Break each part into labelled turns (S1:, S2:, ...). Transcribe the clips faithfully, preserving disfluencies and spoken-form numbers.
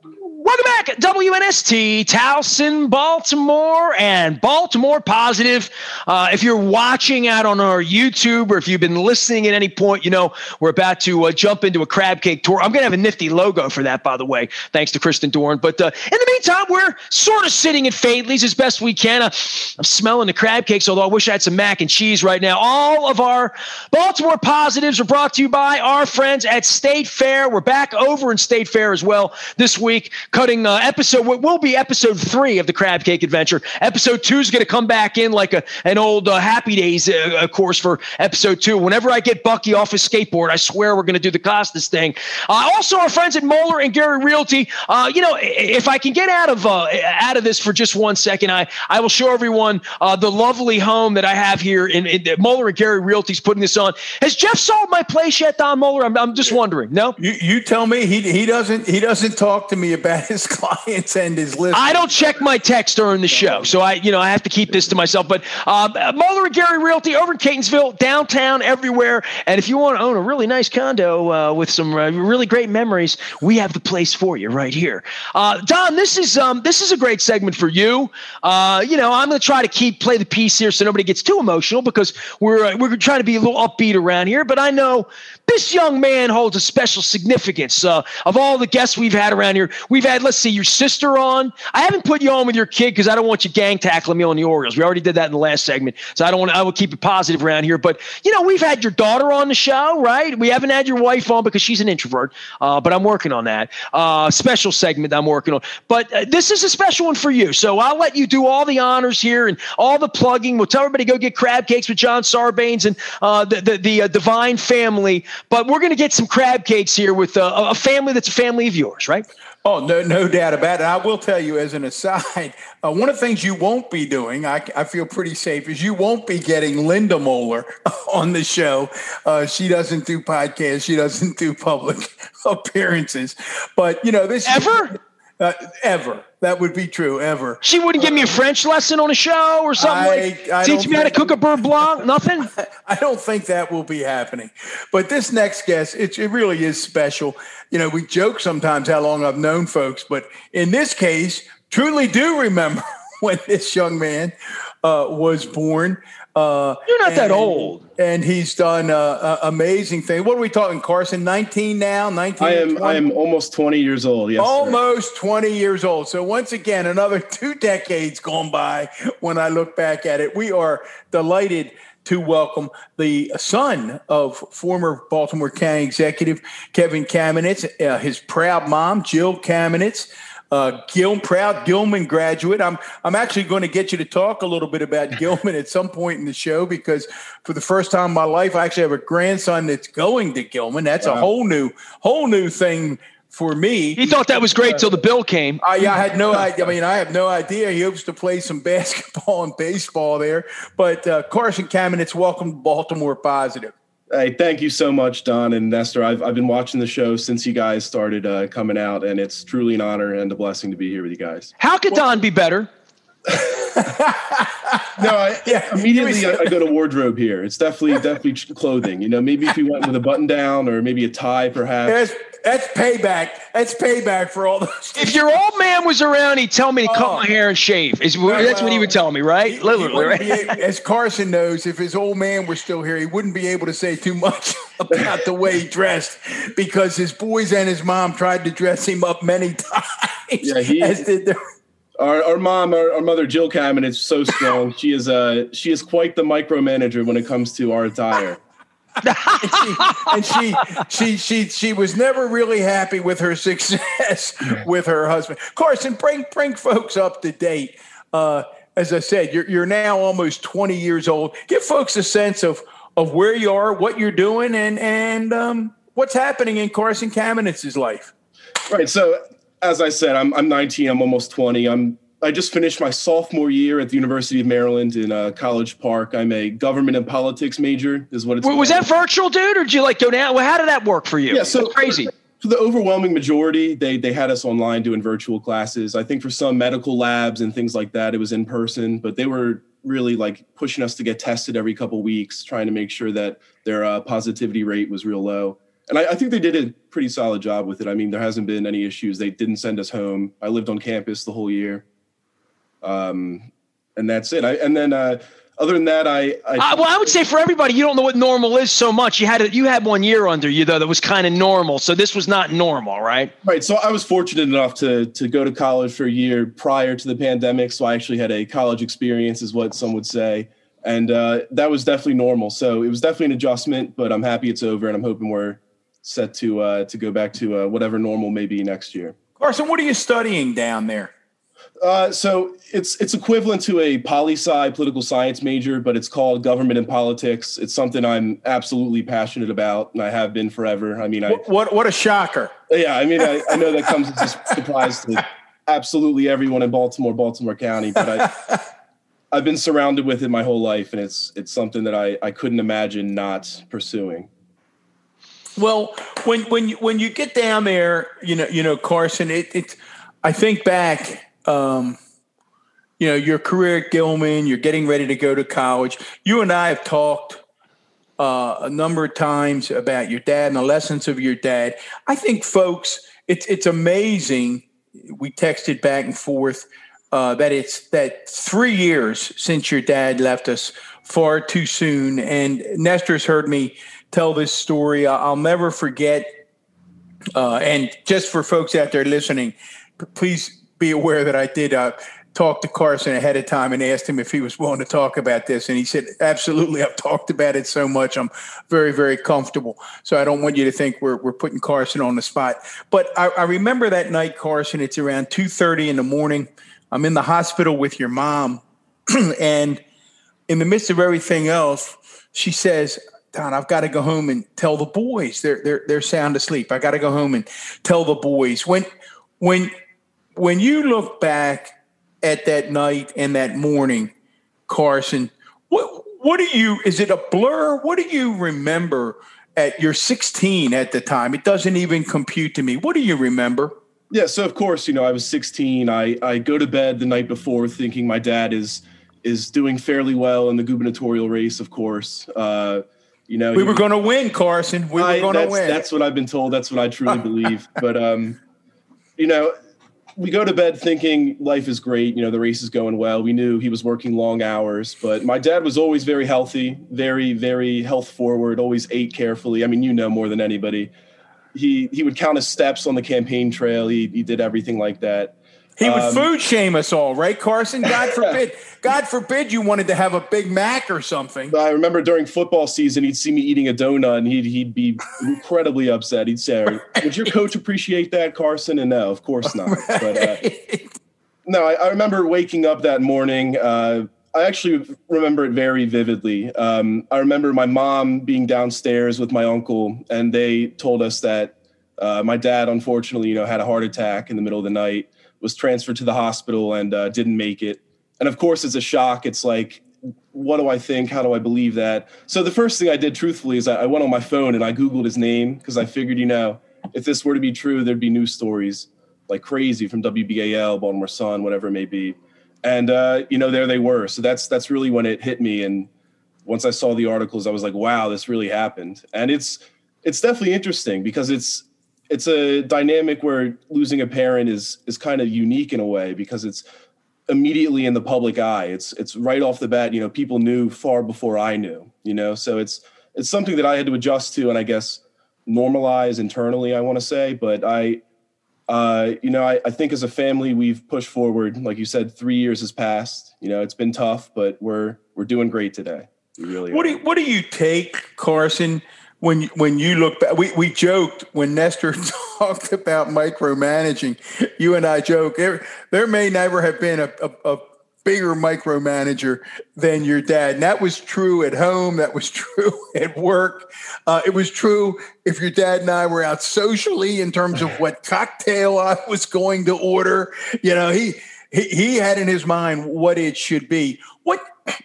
S1: Welcome back, W N S T, Towson, Baltimore, and Baltimore Positive. Uh, if you're watching out on our YouTube or if you've been listening at any point, you know we're about to uh, jump into a crab cake tour. I'm going to have a nifty logo for that, by the way, thanks to Kristen Dorn. But uh, in the meantime, we're sort of sitting at Faidley's as best we can. Uh, I'm smelling the crab cakes, although I wish I had some mac and cheese right now. All of our Baltimore Positives are brought to you by our friends at State Fair. We're back over in State Fair as well this week. Cutting uh, episode, what will be episode three of the Crab Cake Adventure. Episode two is going to come back in like a an old uh, Happy Days uh, course for episode two. Whenever I get Bucky off his skateboard, I swear we're going to do the Costas thing. Uh, also, our friends at Moeller and Gary Realty. Uh, you know, if I can get out of uh, out of this for just one second, I I will show everyone uh, the lovely home that I have here in, in Moeller and Gary Realty's putting this on. Has Jeff sold my place yet, Don Moeller? I'm, I'm just wondering. No,
S2: you you tell me. He he doesn't he doesn't talk to me about his clients and his list.
S1: I don't check my text during the show, so I, you know, I have to keep this to myself. But uh, Moeller and Gary Realty over in Catonsville, downtown, everywhere. And if you want to own a really nice condo uh, with some uh, really great memories, we have the place for you right here. Uh, Don, this is um, this is a great segment for you. Uh, you know, I'm going to try to keep play the piece here so nobody gets too emotional because we're uh, we're trying to be a little upbeat around here. But I know this young man holds a special significance. Uh, of all the guests we've had around here, we've had, let's see, your sister on. I haven't put you on with your kid because I don't want you gang tackling me on the Orioles. We already did that in the last segment, so I don't want. I will keep it positive around here. But you know, we've had your daughter on the show, right? We haven't had your wife on because she's an introvert, uh, but I'm working on that uh, special segment I'm working on. But uh, this is a special one for you, so I'll let you do all the honors here and all the plugging. We'll tell everybody go get crab cakes with John Sarbanes and uh, the the, the uh, Divine Family. But we're going to get some crab cakes here with uh, a family that's a family of yours, right?
S2: Oh, no, no doubt about it. I will tell you as an aside, uh, one of the things you won't be doing, I, I feel pretty safe, is you won't be getting Linda Moeller on the show. Uh, she doesn't do podcasts. She doesn't do public appearances. But, you know, this
S1: ever,
S2: uh, ever. That would be true, ever.
S1: She wouldn't give me a French lesson on a show or something
S2: I,
S1: like
S2: I
S1: teach me how to cook a beurre blanc? Nothing?
S2: I don't think that will be happening. But this next guest, it, it really is special. You know, we joke sometimes how long I've known folks, but in this case, truly do remember when this young man uh, was born. Uh,
S1: You're not
S2: and,
S1: that old.
S2: And he's done uh, uh, amazing things. What are we talking, Carson? nineteen now? nineteen?
S3: I am I am almost twenty years old. Yes,
S2: almost
S3: sir.
S2: twenty years old. So once again, another two decades gone by when I look back at it. We are delighted to welcome the son of former Baltimore County executive Kevin Kamenetz, uh, his proud mom, Jill Kamenetz. Uh, Gil, proud Gilman graduate. I'm I'm actually going to get you to talk a little bit about Gilman at some point in the show because for the first time in my life, I actually have a grandson that's going to Gilman. That's wow. a whole new whole new thing for me.
S1: He thought that was great uh, till the bill came.
S2: I, I had no idea. I mean, I have no idea. He hopes to play some basketball and baseball there. But uh, Carson Kamenetz, welcome to Baltimore Positive.
S3: Hey, thank you so much, Don and Nestor. I've I've been watching the show since you guys started uh, coming out, and it's truly an honor and a blessing to be here with you guys.
S1: How could well, Don be better?
S3: no, I, yeah, immediately I, I go to wardrobe here. It's definitely definitely clothing. You know, maybe if you went with a button down or maybe a tie, perhaps.
S2: That's, that's payback. That's payback for all those.
S1: If your old man was around, he'd tell me to cut oh. my hair and shave. Is, well, that's what he would tell me, right?
S2: He,
S1: Literally,
S2: he
S1: right?
S2: Able, as Carson knows, if his old man were still here, he wouldn't be able to say too much about the way he dressed because his boys and his mom tried to dress him up many times.
S3: Yeah, he.
S2: As did their,
S3: Our, our mom, our, our mother, Jill Kamenetz, is so strong. She is uh, she is quite the micromanager when it comes to our attire.
S2: and, she, and she, she, she, she was never really happy with her success with her husband. Carson, bring, bring folks up to date. Uh, as I said, you're, you're now almost twenty years old. Give folks a sense of, of where you are, what you're doing, and, and um, what's happening in Carson Kamenetz's life.
S3: Right. So, as I said, I'm I'm nineteen. I'm almost twenty. I'm I just finished my sophomore year at the University of Maryland in uh, College Park. I'm a government and politics major, is what it's.
S1: Was called. That virtual, dude, or did you like go down? Well, how did that work for you?
S3: Yeah, so
S1: That's crazy.
S3: For, for the overwhelming majority, they they had us online doing virtual classes. I think for some medical labs and things like that, it was in person, but they were really like pushing us to get tested every couple of weeks, trying to make sure that their uh, positivity rate was real low. and I, I think they did a pretty solid job with it. I mean, there hasn't been any issues. They didn't send us home. I lived on campus the whole year. Um, and that's it. I, and then, uh, other than that, I, I
S1: uh, well, I would say for everybody, you don't know what normal is so much. You had a, you had one year under you though that was kind of normal. So this was not normal, right?
S3: Right. So I was fortunate enough to to go to college for a year prior to the pandemic. So I actually had a college experience, is what some would say, and uh, that was definitely normal. So it was definitely an adjustment, but I'm happy it's over, and I'm hoping we're set to uh, to go back to uh, whatever normal may be next year.
S2: Carson, what are you studying down there?
S3: Uh, so it's it's equivalent to a poli-sci political science major, but it's called government and politics. It's something I'm absolutely passionate about, and I have been forever. I mean, I
S2: what what, what a shocker!
S3: Yeah, I mean, I, I know that comes as a surprise to absolutely everyone in Baltimore, Baltimore County, but I, I've been surrounded with it my whole life, and it's it's something that I, I couldn't imagine not pursuing.
S2: Well, when when you, when you get down there, you know, you know, Carson, it, it's I think back. Um, you know, your career at Gilman, you're getting ready to go to college. You and I have talked uh, a number of times about your dad and the lessons of your dad. I think, folks, it's it's amazing. We texted back and forth uh, that it's that three years since your dad left us far too soon. And Nestor's heard me tell this story. I'll never forget. Uh, and just for folks out there listening, please be aware that I did uh, talk to Carson ahead of time and asked him if he was willing to talk about this. And he said, absolutely. I've talked about it so much. I'm very, very comfortable. So I don't want you to think we're we're putting Carson on the spot. But I, I remember that night, Carson, it's around two thirty in the morning. I'm in the hospital with your mom. And in the midst of everything else, she says, Don, I've got to go home and tell the boys. They're they're they're sound asleep. I got to go home and tell the boys. When when When you look back at that night and that morning, Carson, what what do you, is it a blur? What do you remember at, you're sixteen at the time. It doesn't even compute to me. What do you remember?
S3: Yeah, so of course, you know, I was sixteen. I, I go to bed the night before thinking my dad is is doing fairly well in the gubernatorial race, of course. Uh, you know,
S2: we were going to win, Carson. We were going to win.
S3: That's what I've been told. That's what I truly believe. But, um, you know, we go to bed thinking life is great. You know, the race is going well. We knew he was working long hours, but my dad was always very healthy, very, very health forward, always ate carefully. I mean, you know more than anybody. He he would count his steps on the campaign trail. He he did everything like that.
S2: He would
S3: um,
S2: food shame us all, right, Carson? God forbid. God forbid you wanted to have a Big Mac or something.
S3: I remember during football season, he'd see me eating a donut, and he'd he'd be incredibly upset. He'd say, right. "Would your coach appreciate that, Carson?" And no, of course not. Right. But uh, no, I, I remember waking up that morning. Uh, I actually remember it very vividly. Um, I remember my mom being downstairs with my uncle, and they told us that uh, my dad, unfortunately, you know, had a heart attack in the middle of the night, was transferred to the hospital, and uh, didn't make it. And of course, it's a shock. It's like, what do I think? How do I believe that? So the first thing I did, truthfully, is I went on my phone and I Googled his name, because I figured, you know, if this were to be true, there'd be news stories like crazy from W B A L, Baltimore Sun, whatever it may be. And, uh, you know, there they were. So that's that's really when it hit me. And once I saw the articles, I was like, wow, this really happened. And it's it's definitely interesting, because it's it's a dynamic where losing a parent is is kind of unique in a way, because it's immediately in the public eye. It's it's right off the bat. You know, people knew far before I knew, you know, so it's it's something that I had to adjust to, and I guess normalize internally, I want to say. But I Uh, you know, I, I think as a family, we've pushed forward. Like you said, three years has passed. You know, it's been tough, but we're we're doing great today. We really
S2: what
S3: are.
S2: do you, what do you take, Carson, when when you look back? We we joked when Nestor talked about micromanaging. You and I joke there there may never have been a, a, a bigger micromanager than your dad. And that was true at home. That was true at work. Uh, it was true if your dad and I were out socially in terms of what cocktail I was going to order. You know, he, he, he had in his mind what it should be. What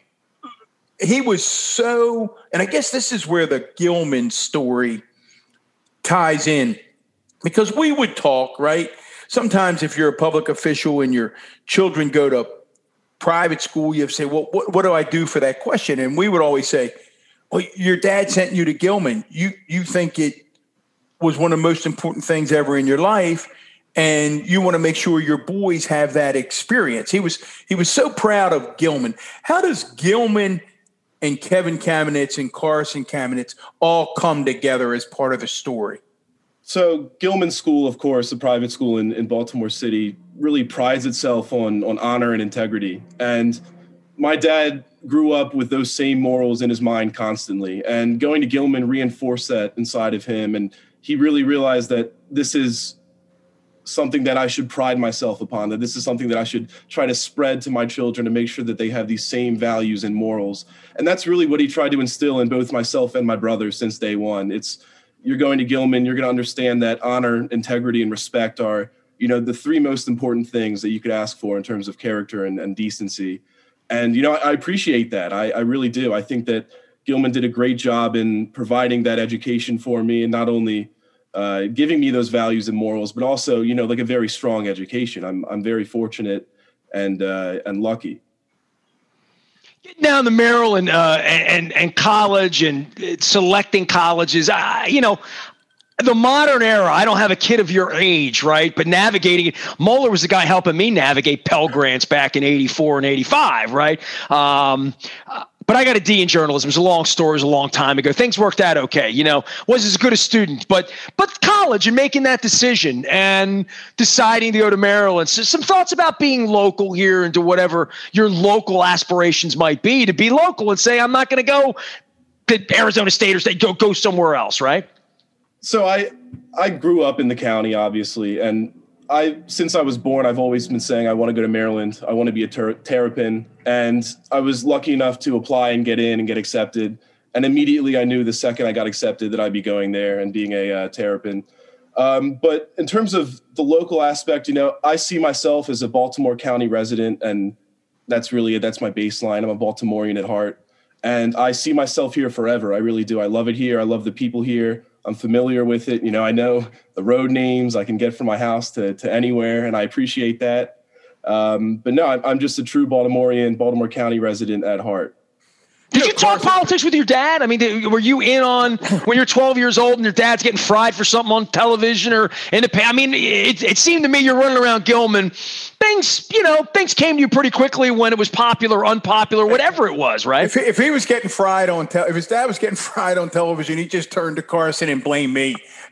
S2: he was so, and I guess this is where the Gilman story ties in, because we would talk, right? Sometimes if you're a public official and your children go to private school, you have to say, well, what, what do I do for that question? And we would always say, well, your dad sent you to Gilman. You you think it was one of the most important things ever in your life. And you want to make sure your boys have that experience. He was he was so proud of Gilman. How does Gilman and Kevin Kamenetz and Carson Kamenetz all come together as part of the story?
S3: So Gilman School, of course, a private school in, in Baltimore City, really prides itself on, on honor and integrity. And my dad grew up with those same morals in his mind constantly. And going to Gilman reinforced that inside of him. And he really realized that this is something that I should pride myself upon, that this is something that I should try to spread to my children to make sure that they have these same values and morals. And that's really what he tried to instill in both myself and my brother since day one. It's, you're going to Gilman, you're going to understand that honor, integrity, and respect are, you know, the three most important things that you could ask for in terms of character and, and decency. And, you know, I, I appreciate that. I, I really do. I think that Gilman did a great job in providing that education for me, and not only Uh, giving me those values and morals, but also, you know, like a very strong education. I'm I'm very fortunate and uh, and lucky.
S1: Getting down to Maryland uh, and and college and selecting colleges, I, you know, the modern era. I don't have a kid of your age, right? But navigating it, Moeller was the guy helping me navigate Pell Grants back in eighty-four and eighty-five, right? Um, uh, But I got a D in journalism. It was a long story. It was a long time ago. Things worked out okay. You know, was as good a student, but but college and making that decision and deciding to go to Maryland. So some thoughts about being local here and to whatever your local aspirations might be, to be local and say, I'm not going to go to Arizona State or State, go go somewhere else, right?
S3: So I I grew up in the county, obviously, and I, since I was born, I've always been saying I want to go to Maryland. I want to be a ter- Terrapin. And I was lucky enough to apply and get in and get accepted. And immediately I knew the second I got accepted that I'd be going there and being a uh, Terrapin. Um, but in terms of the local aspect, you know, I see myself as a Baltimore County resident, and that's really, that's my baseline. I'm a Baltimorean at heart. And I see myself here forever. I really do. I love it here. I love the people here. I'm familiar with it. You know, I know the road names I can get from my house to, to anywhere, and I appreciate that. Um, but no, I'm, I'm just a true Baltimorean, Baltimore County resident at heart.
S1: Did you talk politics with your dad? I mean, did, were you in on when you're twelve years old and your dad's getting fried for something on television or in the? I mean, it, it seemed to me you're running around Gilman. Things, you know, things came to you pretty quickly when it was popular, unpopular, whatever it was, right?
S2: If, if he was getting fried on, te- if his dad was getting fried on television, he just turned to Carson and blamed me.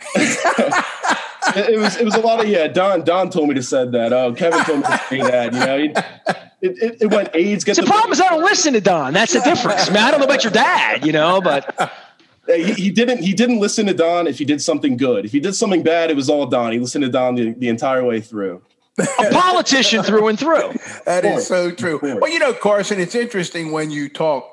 S3: it, it was, it was a lot of yeah. Don, Don told me to say that. Oh, Kevin told me to say that. You know, it, it, it went AIDS. Get
S1: the, the problem is I don't listen to Don. That's the difference. I mean, I don't know about your dad, you know, but.
S3: He, he didn't. He didn't listen to Don if he did something good. If he did something bad, it was all Don. He listened to Don the, the entire way through.
S1: A politician through and through.
S2: That is so true. Well, you know, Carson, it's interesting when you talk.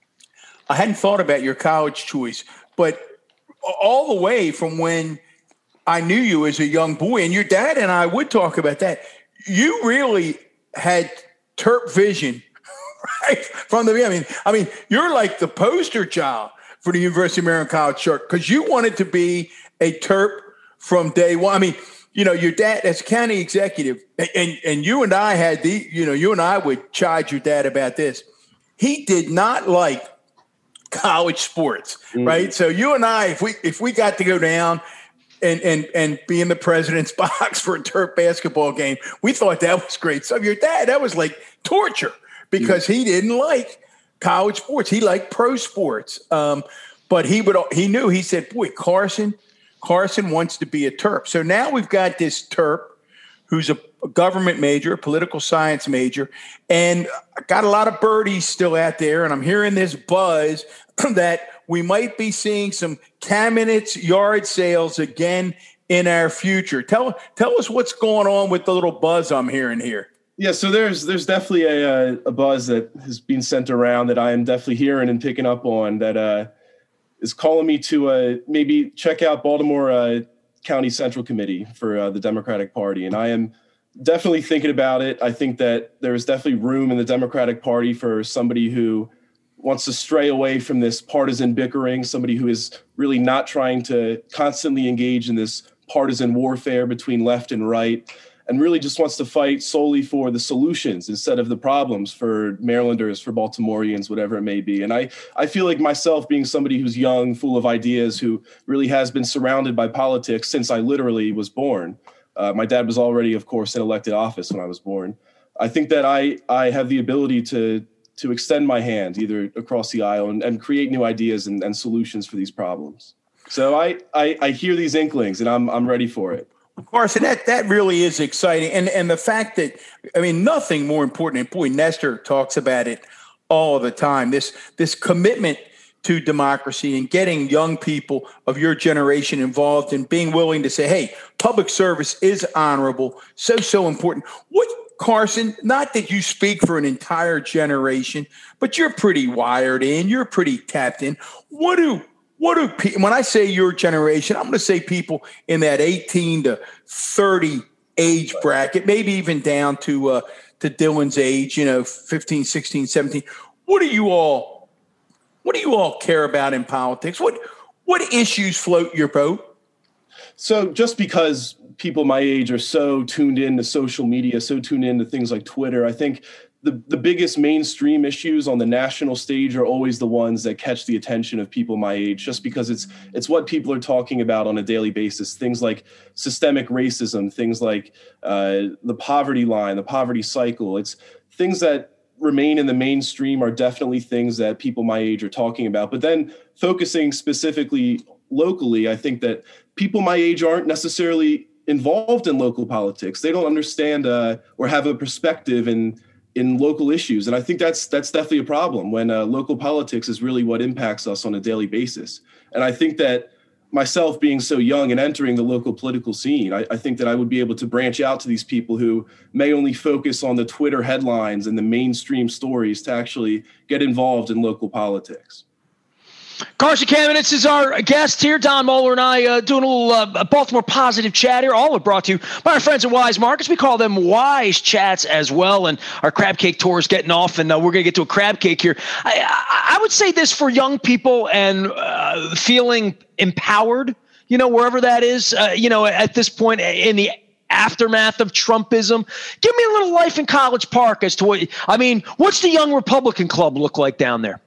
S2: I hadn't thought about your college choice, but all the way from when I knew you as a young boy, and your dad and I would talk about that, you really had Terp vision, right? From the beginning. I mean, I mean, you're like the poster child for the University of Maryland College Church because you wanted to be a Terp from day one. I mean, you know, your dad as county executive, and, and you and I had the, you know, you and I would chide your dad about this. He did not like college sports, mm. right? So you and I, if we if we got to go down and and and be in the president's box for a Terp basketball game, we thought that was great. So your dad, that was like torture because mm. he didn't like college sports. He liked pro sports. Um, but he would he knew, he said, boy, Carson, Carson wants to be a Terp. So now we've got this Terp who's a, a government major, a political science major, and I got a lot of birdies still out there, and I'm hearing this buzz that we might be seeing some Kamenetz yard sales again in our future. Tell tell us what's going on with the little buzz I'm hearing here.
S3: Yeah, so there's there's definitely a, a buzz that has been sent around that I am definitely hearing and picking up on that uh, is calling me to uh, maybe check out Baltimore uh, County Central Committee for uh, the Democratic Party. And I am definitely thinking about it. I think that there is definitely room in the Democratic Party for somebody who wants to stray away from this partisan bickering, somebody who is really not trying to constantly engage in this partisan warfare between left and right. and really just wants to fight solely for the solutions instead of the problems for Marylanders, for Baltimoreans, whatever it may be. And I, I feel like myself, being somebody who's young, full of ideas, who really has been surrounded by politics since I literally was born. Uh, my dad was already, of course, in elected office when I was born. I think that I, I have the ability to to extend my hand either across the aisle and, and create new ideas and, and solutions for these problems. So I, I, I hear these inklings and I'm I'm ready for it.
S2: Carson, that, that really is exciting. And and the fact that, I mean, nothing more important. And boy, Nestor talks about it all the time. This this commitment to democracy and getting young people of your generation involved and being willing to say, hey, public service is honorable. So, so important. What, Carson, not that you speak for an entire generation, but you're pretty wired in, you're pretty tapped in. What do What do people, when I say your generation, I'm going to say people in that eighteen to thirty age bracket, maybe even down to uh, to Dylan's age, you know, fifteen, sixteen, seventeen. What do you all, what do you all care about in politics? What what issues float your boat?
S3: So just because people my age are so tuned into social media, so tuned into things like Twitter, I think The, the biggest mainstream issues on the national stage are always the ones that catch the attention of people my age, just because it's it's what people are talking about on a daily basis. Things like systemic racism, things like uh, the poverty line, the poverty cycle. It's things that remain in the mainstream are definitely things that people my age are talking about. But then focusing specifically locally, I think that people my age aren't necessarily involved in local politics. They don't understand uh, or have a perspective in in local issues. And I think that's that's definitely a problem when uh, local politics is really what impacts us on a daily basis. And I think that myself being so young and entering the local political scene, I, I think that I would be able to branch out to these people who may only focus on the Twitter headlines and the mainstream stories to actually get involved in local politics.
S1: Carson Kamenetz is our guest here. Don Moeller and I uh, doing a little uh, Baltimore positive chat here. All are brought to you by our friends at Wise Markets. We call them Wise Chats as well. And our crab cake tour is getting off, and uh, we're going to get to a crab cake here. I, I, I would say this for young people and uh, feeling empowered, you know, wherever that is, uh, you know, at this point in the aftermath of Trumpism. Give me a little life in College Park as to what, I mean, what's the Young Republican Club look like down there?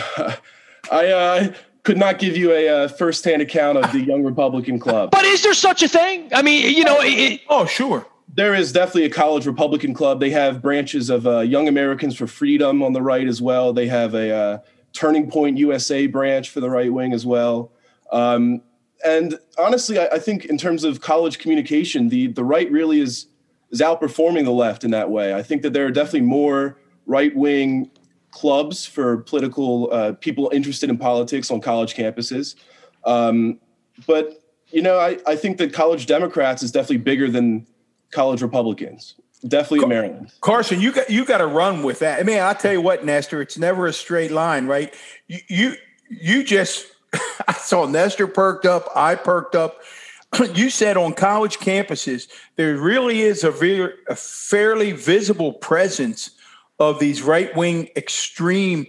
S3: I uh, could not give you a uh, firsthand account of the Young Republican Club.
S1: But is there such a thing? I mean, you know. It,
S2: oh, sure.
S3: There is definitely a College Republican Club. They have branches of uh, Young Americans for Freedom on the right as well. They have a uh, Turning Point U S A branch for the right wing as well. Um, and honestly, I, I think in terms of college communication, the the right really is is outperforming the left in that way. I think that there are definitely more right-wing clubs for political uh, people interested in politics on college campuses. Um, but, you know, I, I think that college Democrats is definitely bigger than college Republicans, definitely in Maryland.
S2: Carson, you got you got to run with that. I mean, I'll tell you what, Nestor, it's never a straight line, right? You you, you just – I saw Nestor perked up, I perked up. You said on college campuses, there really is a, very, a fairly visible presence of these right-wing extreme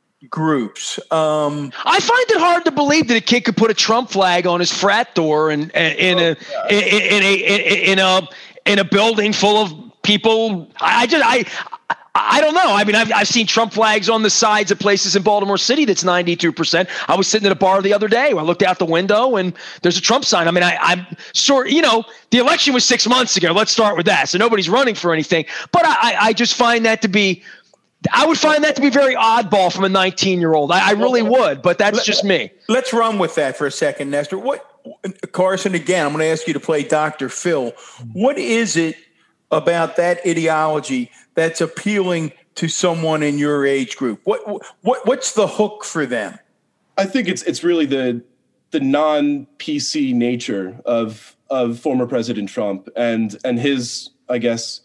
S2: groups. Um,
S1: I find it hard to believe that a kid could put a Trump flag on his frat door and in a in, in a in a in a building full of people. I just I I don't know. I mean, I've I've seen Trump flags on the sides of places in Baltimore City that's ninety-two percent. I was sitting at a bar the other day where I looked out the window and there's a Trump sign. I mean, I, I'm sort, you know, the election was six months ago. Let's start with that. So nobody's running for anything. But I, I just find that to be, I would find that to be very oddball from a nineteen-year-old. I, I really would, but that's just me.
S2: Let's run with that for a second, Nestor. What, Carson, again, I'm going to ask you to play Doctor Phil. What is it about that ideology that's appealing to someone in your age group? What what what's the hook for them?
S3: I think it's it's really the the non-P C nature of of former President Trump and and his, I guess,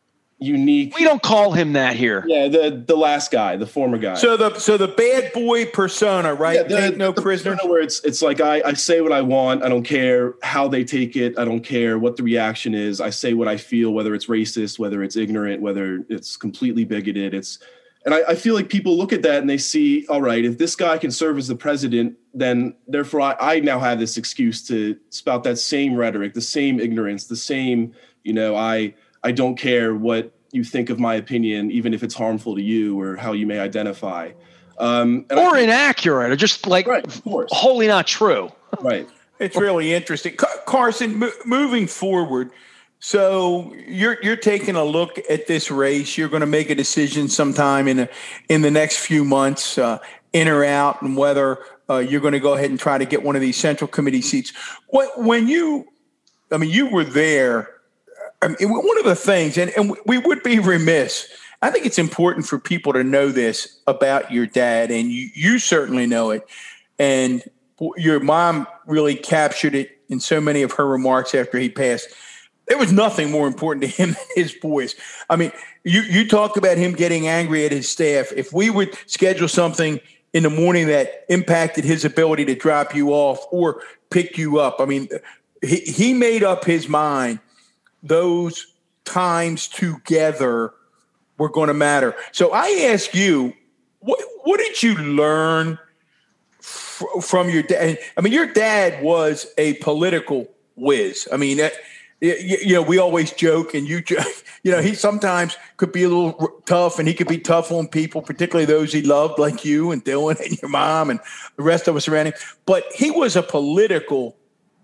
S3: unique.
S1: We don't call him that here.
S3: Yeah, the the last guy, the former guy.
S2: So the so the bad boy persona, right?
S3: Yeah, the,
S2: Take no
S3: the
S2: prisoners.
S3: Where it's it's like I, I say what I want. I don't care how they take it. I don't care what the reaction is. I say what I feel, whether it's racist, whether it's ignorant, whether it's completely bigoted. It's and I, I feel like people look at that and they see, all right, if this guy can serve as the president, then therefore I, I now have this excuse to spout that same rhetoric, the same ignorance, the same You know, I I don't care what you think of my opinion, even if it's harmful to you or how you may identify. Um,
S1: or
S3: think,
S1: inaccurate, or just like
S3: right, of course.
S1: wholly not true.
S3: Right.
S2: It's really interesting. Carson, m- moving forward, so you're you're taking a look at this race. You're going to make a decision sometime in a, in the next few months, uh, in or out, and whether uh, you're going to go ahead and try to get one of these Central Committee seats. What, when you, I mean, you were there. I mean, one of the things, and, and we would be remiss, I think it's important for people to know this about your dad, and you, you certainly know it. And your mom really captured it in so many of her remarks after he passed. There was nothing more important to him than his boys. I mean, you, you talk about him getting angry at his staff. If we would schedule something in the morning that impacted his ability to drop you off or pick you up, I mean, he, he made up his mind those times together were going to matter. So I ask you, what, what did you learn f- from your dad? I mean, your dad was a political whiz. I mean, that, you, you know, we always joke, and you, you know, he sometimes could be a little tough, and he could be tough on people, particularly those he loved, like you and Dylan and your mom and the rest of us around him. But he was a political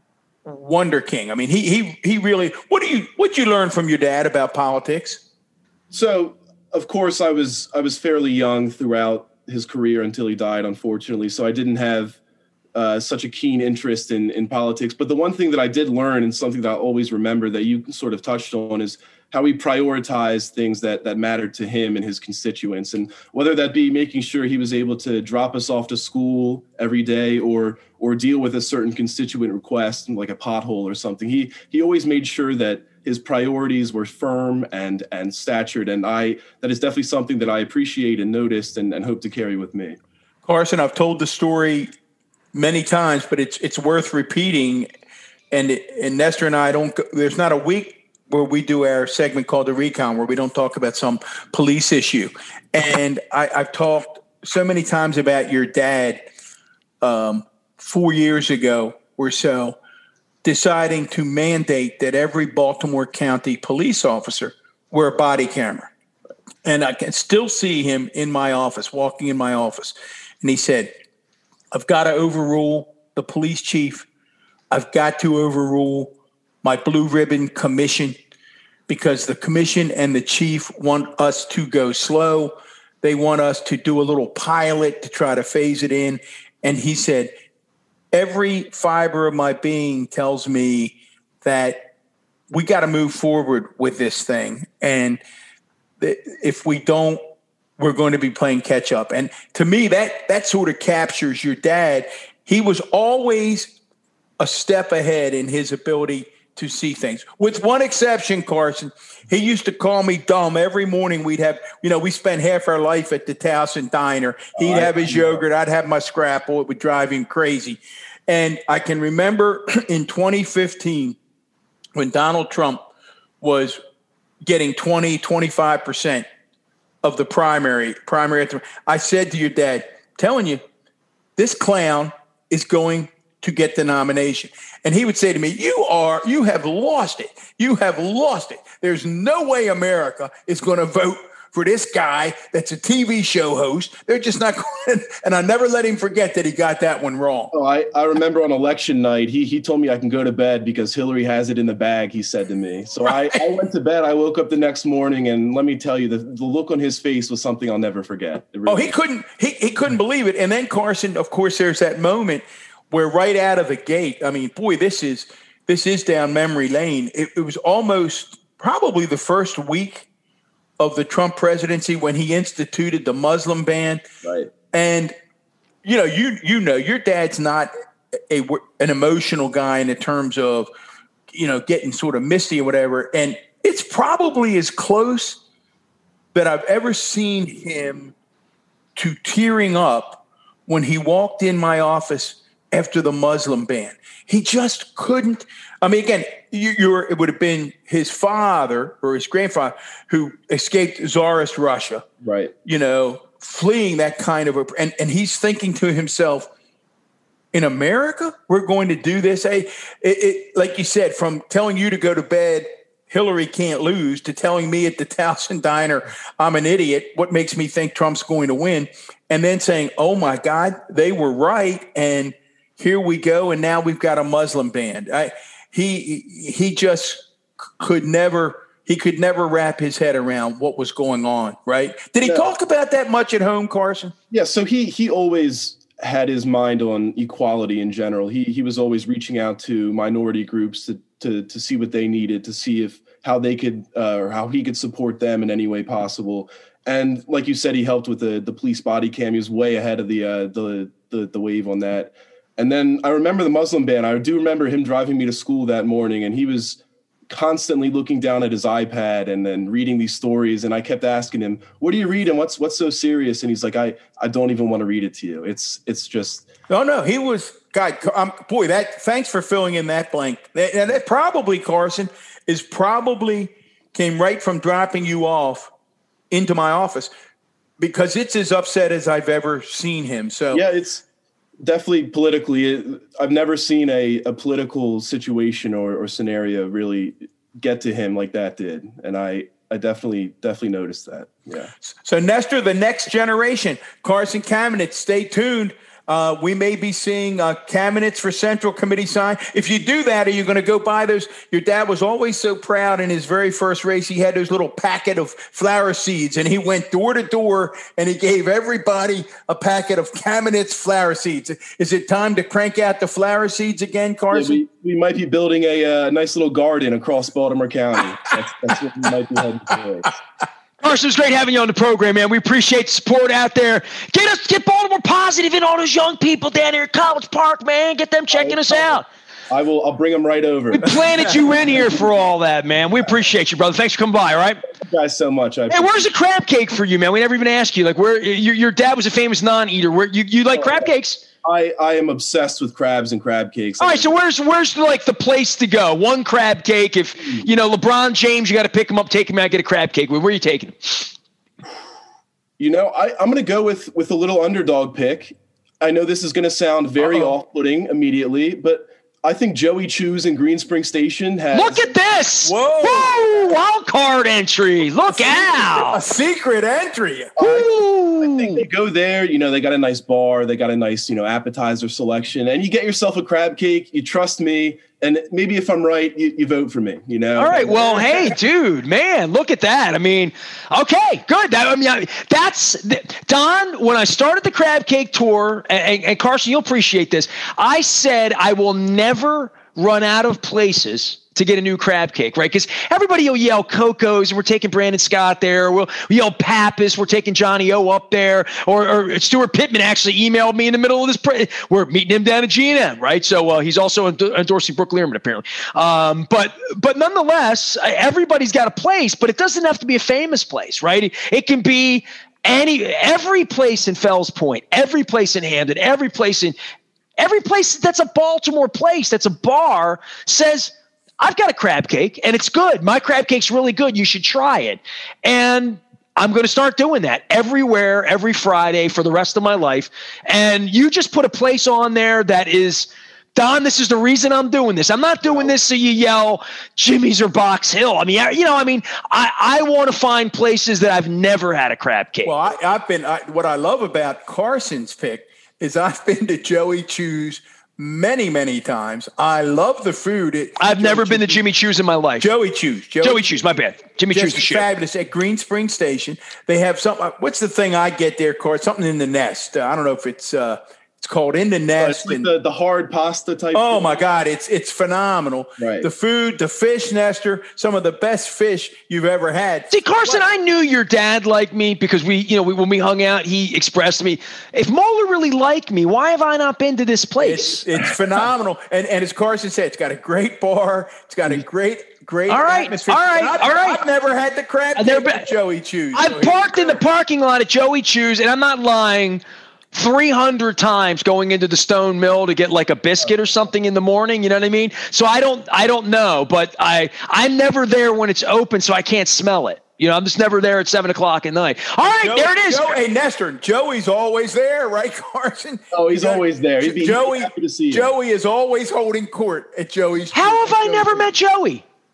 S2: wonder king. I mean, he he he really. What do you what you learn from your dad about politics?
S3: So, of course, I was I was fairly young throughout his career until he died, unfortunately. So I didn't have uh, such a keen interest in in politics. But the one thing that I did learn, and something that I always remember that you sort of touched on, is how he prioritized things that that mattered to him and his constituents, and whether that be making sure he was able to drop us off to school every day, or or deal with a certain constituent request, like a pothole or something. He he always made sure that his priorities were firm and and statured, and I that is definitely something that I appreciate and noticed and, and hope to carry with me.
S2: Carson, I've told the story many times, but it's it's worth repeating. And and Nestor and I don't. There's not a week where we do our segment called The Recon, where we don't talk about some police issue. And I, I've talked so many times about your dad um, four years ago or so, deciding to mandate that every Baltimore County police officer wear a body camera. And I can still see him in my office, walking in my office. And he said, I've got to overrule the police chief. I've got to overrule my blue ribbon commission, because the commission and the chief want us to go slow. They want us to do a little pilot to try to phase it in. And he said, every fiber of my being tells me that we got to move forward with this thing. And if we don't, we're going to be playing catch up. And to me, that that sort of captures your dad. He was always a step ahead in his ability to see things. With one exception, Carson, he used to call me dumb every morning. We'd have, you know, we spent half our life at the Towson Diner. He'd oh, have his yogurt. I'd have my Scrapple. It would drive him crazy. And I can remember in twenty fifteen when Donald Trump was getting twenty, twenty-five percent of the primary, primary. I said to your dad, telling you, this clown is going to get the nomination. And he would say to me, you are, you have lost it. You have lost it. There's no way America is going to vote for this guy that's a T V show host. They're just not going to, and I never let him forget that he got that one wrong.
S3: Oh, I, I remember on election night, he he told me I can go to bed because Hillary has it in the bag, he said to me. So right. I, I went to bed. I woke up the next morning, and let me tell you, the, the look on his face was something I'll never forget. Really
S2: oh, he was. couldn't, he, he couldn't believe it. And then Carson, of course, there's that moment where right out of the gate, I mean, boy, this is, this is down memory lane. It, it was almost probably the first week of the Trump presidency when he instituted the Muslim ban.
S3: Right.
S2: And, you know, you you know, your dad's not a, an emotional guy in the terms of, you know, getting sort of misty or whatever. And it's probably as close that I've ever seen him to tearing up when he walked in my office after the Muslim ban. He just couldn't. I mean, again, you, you're, it would have been his father or his grandfather who escaped Tsarist Russia,
S3: right?
S2: You know, fleeing that kind of a, and, and he's thinking to himself, in America, we're going to do this. Hey, it, it, like you said, from telling you to go to bed, Hillary can't lose to telling me at the Towson Diner I'm an idiot, what makes me think Trump's going to win, and then saying, oh, my God, they were right, and here we go, and now we've got a Muslim ban. I, he he just could never he could never wrap his head around what was going on, right? Did he
S3: no.
S2: talk about that much at home, Carson?
S3: Yeah, so he he always had his mind on equality in general. He he was always reaching out to minority groups to to to see what they needed, to see if how they could uh, or how he could support them in any way possible. And like you said, he helped with the the police body cam. He was way ahead of the uh, the, the the wave on that. And then I remember the Muslim ban. I do remember him driving me to school that morning, and he was constantly looking down at his iPad and then reading these stories. And I kept asking him, what are you reading? What's what's so serious? And he's like, I, I don't even want to read it to you. It's it's just.
S2: No, no, he was, God, um, boy, that, thanks for filling in that blank. That, and that probably, Carson, is probably came right from dropping you off into my office, because it's as upset as I've ever seen him. So
S3: yeah, it's definitely politically. I've never seen a, a political situation or, or scenario really get to him like that did. And I, I definitely, definitely noticed that. Yeah.
S2: So Nestor, the next generation, Carson Kamenetz, stay tuned. Uh, we may be seeing uh, Kamenetz for Central Committee sign. If you do that, are you going to go buy those? Your dad was always so proud in his very first race. He had those little packet of flower seeds, and he went door to door, and he gave everybody a packet of Kamenetz flower seeds. Is it time to crank out the flower seeds again, Carson?
S3: Yeah, we, we might be building a uh, nice little garden across Baltimore County. That's, that's what we might be heading towards.
S1: Carson, it's great having you on the program, man. We appreciate the support out there. Get us, get Baltimore positive in all those young people down here at College Park, man. Get them checking us out.
S3: I will. I'll bring them right over.
S1: We planted you in here for all that, man. We appreciate you, brother. Thanks for coming by. All right.
S3: Thank you guys so much. I
S1: hey, where's the crab cake for you, man? We never even asked you. Like, where your your dad was a famous non-eater. Where you you like crab cakes?
S3: I, I am obsessed with crabs and crab cakes.
S1: All right, so where's where's like the place to go? One crab cake. If you know LeBron James, you got to pick him up, take him out, get a crab cake. Where are you taking him?
S3: You know, I, I'm going to go with with a little underdog pick. I know this is going to sound very Uh-oh. off-putting immediately, but I think Joey Choo's in Green Spring Station has.
S1: Look at this!
S2: Whoa!
S1: Whoa! Wild card entry! Look
S2: a
S1: out!
S2: A secret entry.
S3: I, I think they go there. You know, they got a nice bar. They got a nice, you know, appetizer selection, and you get yourself a crab cake. You trust me. And maybe if I'm right, you, you vote for me, you know?
S1: All right. Well, hey, dude, man, look at that. I mean, okay, good. That, I mean, that's Don, when I started the crab cake tour, and, and Carson, you'll appreciate this. I said I will never run out of places to get a new crab cake, right? Because everybody will yell Coco's, and we're taking Brandon Scott there. We'll yell Pappas, we're taking Johnny O up there. Or, or Stuart Pittman actually emailed me in the middle of this. Pre- we're meeting him down at G and M, right? So uh, he's also endorsing Brooke Learman, apparently. Um, but but nonetheless, everybody's got a place, but it doesn't have to be a famous place, right? It, it can be any every place in Fells Point, every place in Hamden, every place in every place that's a Baltimore place, that's a bar, says, I've got a crab cake and it's good. My crab cake's really good. You should try it. And I'm going to start doing that everywhere, every Friday for the rest of my life. And you just put a place on there that is, Don, this is the reason I'm doing this. I'm not doing this so you yell Jimmy's or Box Hill. I mean, I, you know, I mean, I, I want to find places that I've never had a crab cake.
S2: Well, I, I've been, I, what I love about Carson's pick is I've been to Joey Choo's many, many times. I love the food. It,
S1: I've
S2: Joey
S1: never
S2: Choo's.
S1: been to Jimmy Choo's in my life.
S2: Joey Choo's.
S1: Joey, Joey Choo's, my bad. Jimmy Choo's the shit.
S2: Fabulous. At Green Spring Station, they have something. What's the thing I get there, Card? Something in the nest. Uh, I don't know if it's uh, it's called In the Nest.
S3: It's like
S2: and,
S3: the, the hard pasta type.
S2: Oh,
S3: thing.
S2: my God. It's it's phenomenal.
S3: Right.
S2: The food, the fish, Nestor, some of the best fish you've ever had.
S1: See, Carson, I knew your dad liked me because we, you know, we, when we hung out, he expressed to me, if Moeller really liked me, why have I not been to this place?
S2: It's, it's phenomenal. And, and as Carson said, it's got a great bar. It's got a great, great
S1: all right,
S2: atmosphere.
S1: all right,
S2: I've,
S1: all right.
S2: I've never had the crab
S1: I've
S2: cake
S1: never been,
S2: at Joey Choo's.
S1: I've
S2: so
S1: parked in the parking lot at Joey Choo's, and I'm not lying, three hundred times going into the Stone Mill to get like a biscuit or something in the morning. You know what I mean? So I don't, I don't know, but I, I'm never there when it's open, so I can't smell it. You know, I'm just never there at seven o'clock at night. All right,
S2: Joey,
S1: there it is.
S2: Joey, hey, Nestor, Joey's always there, right, Carson?
S3: Oh, he's
S2: got,
S3: always there. He'd be
S2: Joey,
S3: happy to see you.
S2: Joey is always holding court at Joey's.
S1: How have I never met Joey?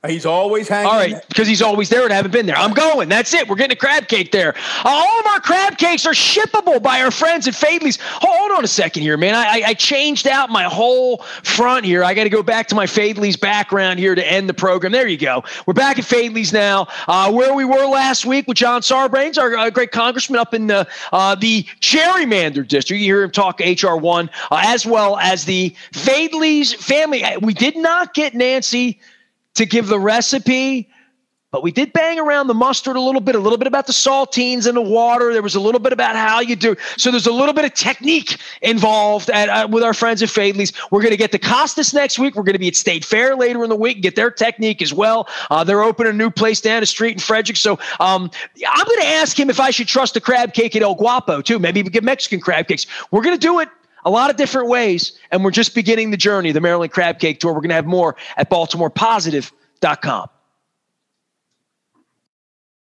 S2: He's always hanging.
S1: All right, because he's always there and I haven't been there. I'm going. That's it. We're getting a crab cake there. Uh, all of our crab cakes are shippable by our friends at Faidley's. Hold on a second here, man. I, I changed out my whole front here. I got to go back to my Faidley's background here to end the program. There you go. We're back at Faidley's now, uh, where we were last week with John Sarbanes, our uh, great congressman up in the, uh, the gerrymandered district. You hear him talk H R one, uh, as well as the Faidley's family. We did not get Nancy to give the recipe, but we did bang around the mustard a little bit, a little bit about the saltines and the water. There was a little bit about how you do. So there's a little bit of technique involved at, uh, with our friends at Faidley's. We're going to get to Costas next week. We're going to be at State Fair later in the week and get their technique as well. Uh, they're opening a new place down the street in Frederick. So um, I'm going to ask him if I should trust the crab cake at El Guapo too. Maybe we get Mexican crab cakes. We're going to do it a lot of different ways, and we're just beginning the journey, the Maryland Crab Cake Tour. We're going to have more at Baltimore Positive dot com.